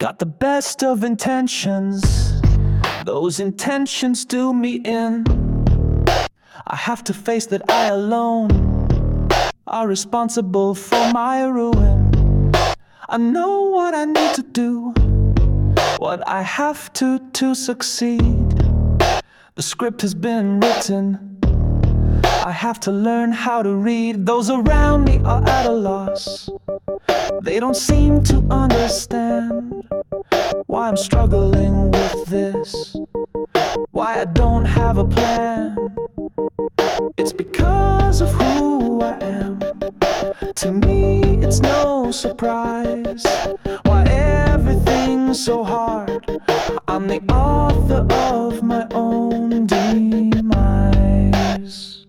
Got the best of intentions, those intentions do me in. I have to face that I alone are responsible for my ruin. I know what I need to do, what I have to succeed. The script has been written, I have to learn how to read. Those around me are at a loss, they don't seem to understand why I'm struggling with this, why I don't have a plan. It's because of who I am. To me it's no surprise why everything's so hard. I'm the author of my own demise.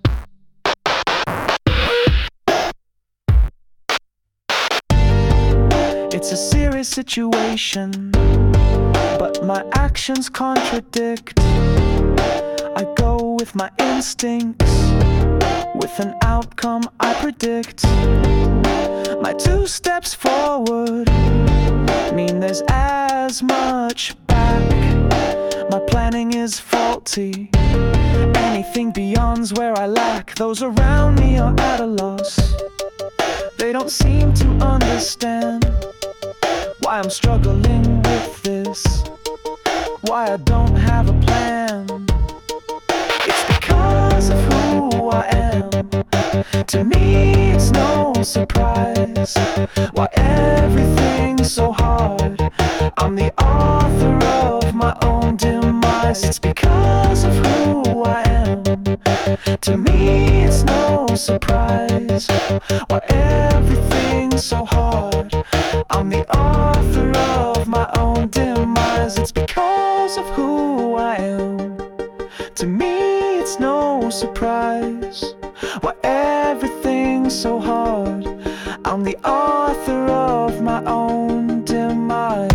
It's a serious situation, but my actions contradict. I go with my instincts, with an outcome I predict. My 2 steps forward mean there's as much back. My planning is faulty, anything beyond's where I lack. Those around me are at a loss, they don't seem to understand why I'm struggling with this, why I don't have a plan. It's because of who I am. To me it's no surprise why everything's so hard. I'm the author of my own demise. It's because of who I am. To me it's no surprise why everything's so hard. I'm the author of my own demise. It's because of who I am. To me it's no surprise why everything's so hard. I'm the author of my own demise.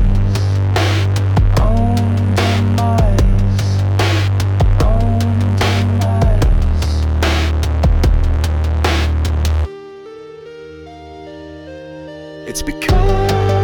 Own demise. Own demise. It's because